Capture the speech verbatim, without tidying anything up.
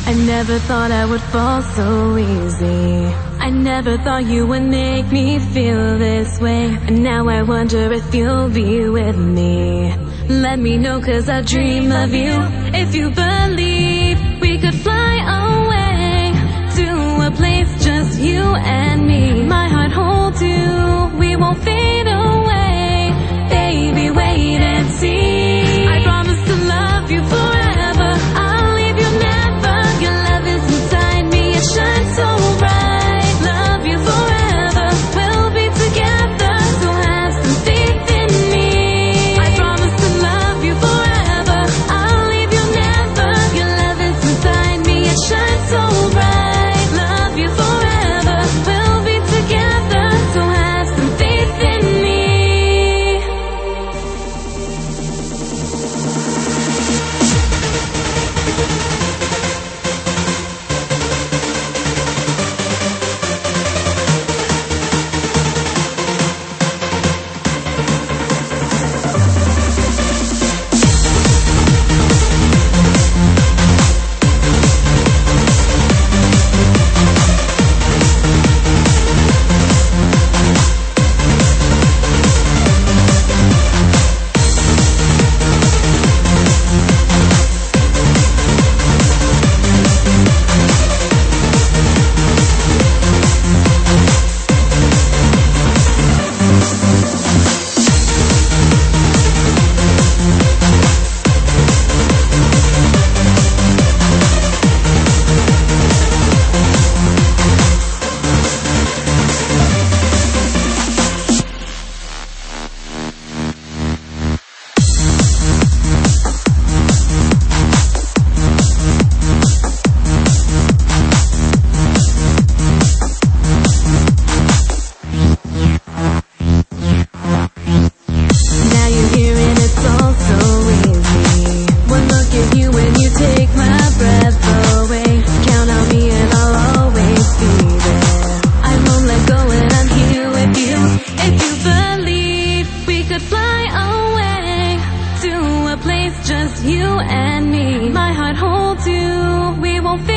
I never thought I would fall so easy. I never thought you would make me feel this way. And now I wonder if you'll be with me. Let me know, cause I dream of you. If you believe we could fly away to a place just you and me. My heart holds you, we won't fade away. Baby, wait and see. I promise to love you forever. I'll leave you never. Your love is inside me, it shines so bright. Love you forever, we'll be together, so have some faith in me. I promise to love you forever. I'll leave you never. Your love is inside me, it shines so bright. Love you forever, we'll be together, so have some faith in me. Just you and me. My heart holds you, we won't